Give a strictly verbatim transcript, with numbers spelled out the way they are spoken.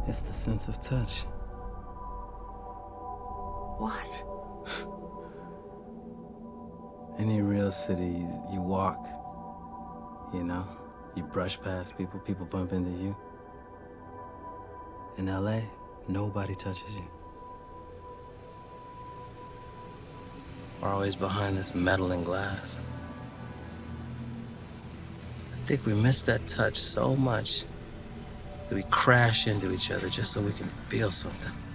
It's the sense of touch. What? Any real city, you walk, you know? You brush past people, people bump into you. In L A, nobody touches you. We're always behind this metal and glass. I think we miss that touch so much that we crash into each other just so we can feel something.